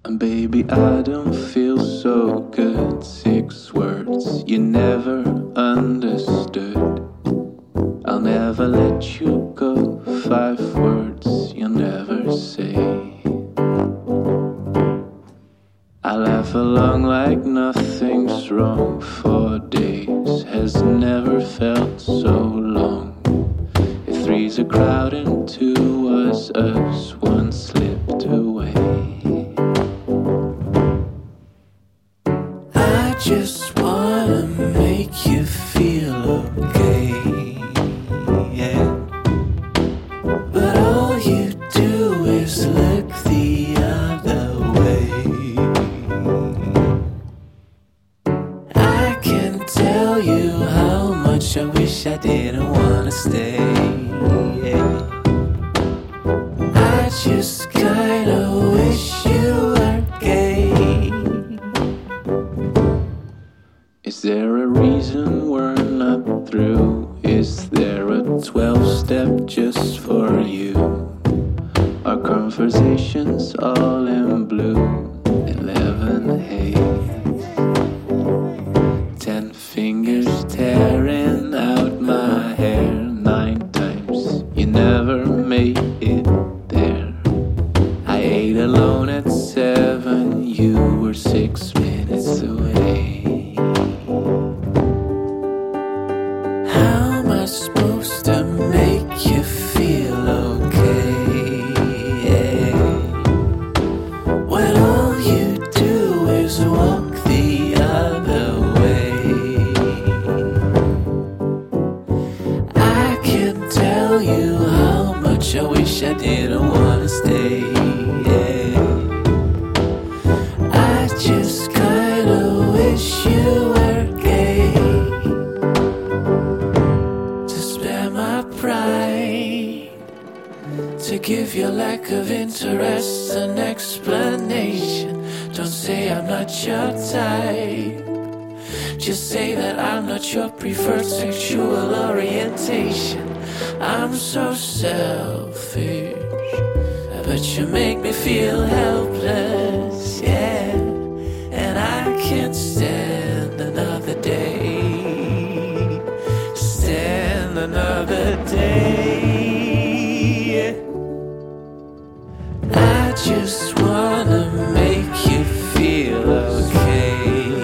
And baby, I don't feel so good. 6 words you never understood. I'll never let you go. 5 words you'll never say. I laugh along like nothing's wrong. 4 days has never felt so long. If 3's a crowd and 2 was us, 1 slipped away. I just wanna make you feel okay, yeah. But all you do is look the other way. I can tell you how much I wish I didn't wanna stay, yeah. I just kinda wish you were gay. Is there a reason we're not through? Is there a 12-step just for you? Our conversations all in blue. 11 haze. 10 fingers tearing out my hair. 9 times you never made it there. I ate alone at 7. You were 6 minutes away. How am I supposed to make you feel okay, when all you do is walk the other way? I can tell you how much I wish I didn't wanna stay, I just kinda wish you were gay. Pride to give your lack of interest an explanation. Don't say I'm not your type, just say that I'm not your preferred sexual orientation. I'm so selfish, but you make me feel helpless, yeah. And I can't stand another day, another day. I just wanna make you feel okay,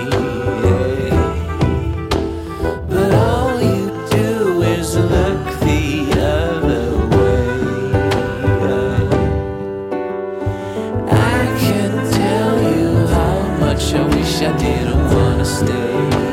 but all you do is look the other way. I can tell you how much I wish I didn't wanna stay.